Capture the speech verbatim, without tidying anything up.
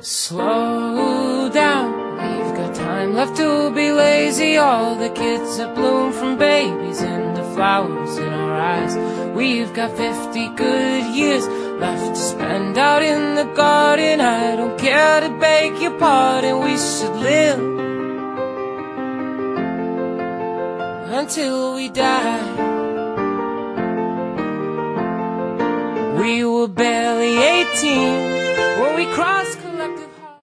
Slow down, we've got time left to be lazy. All the kids have bloomed from babies into flowers in our eyes. We've got fifty good years left to spend out in the garden. I don't care to beg your pardon, we should live until we die. We were barely eighteen when we crossed